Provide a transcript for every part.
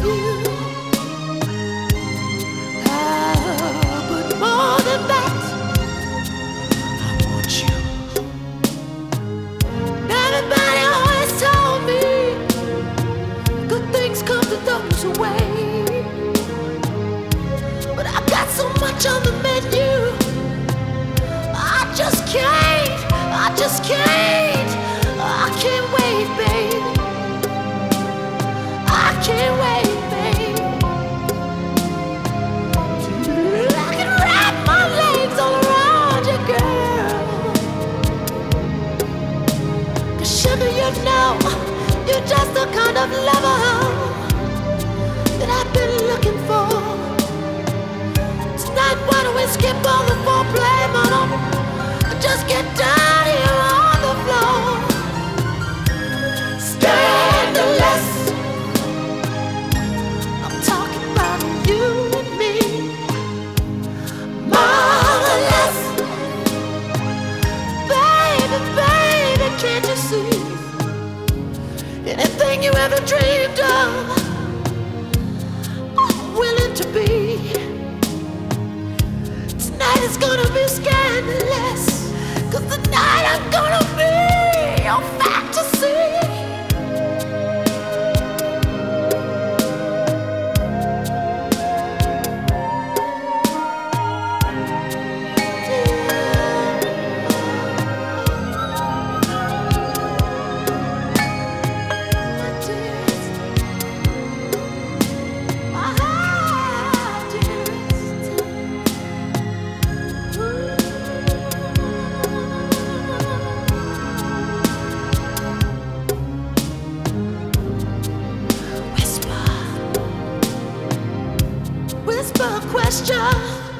you. But more than that, I want you. Everybody always told me good things come to those who wait. But I got so much on the menu, I just can't, I can't wait, babe. I can't wait, babe. I can wrap my legs all around you, girl. 'Cause sugar, you know, you're just the kind of lover that I've been looking for. Tonight, why don't we skip all the foreplay, man? Just get down here on the floor. Scandalous. I'm talking about you and me. Marvelous. Baby, baby, can't you see? Anything you ever dreamed of, I'm willing to be. Tonight is gonna be scandalous. 'Cause tonight I'm gonna be your fantasy. Whisper a question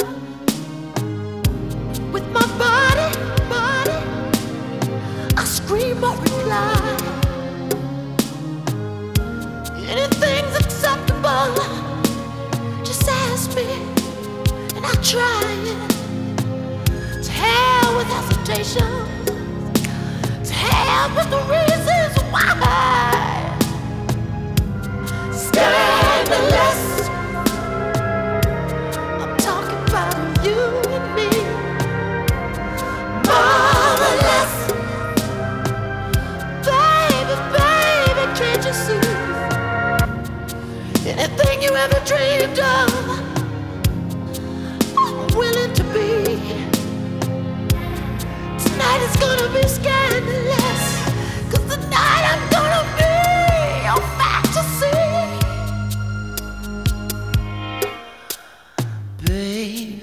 with my body. I scream or reply. Anything's acceptable. Just ask me, and I'll try it. To hell with hesitation. To hell with the reasons why. Scandalous. You and me, marvelous. Baby, baby, can't you see? Anything you ever dreamed of, I'm willing to be. Tonight is gonna be scandalous. 'Cause tonight I'm gonna be your fantasy. Baby,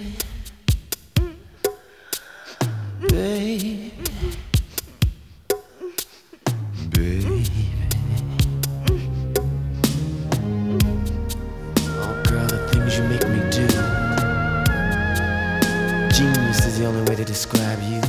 oh girl, the things you make me do. Genius is the only way to describe you.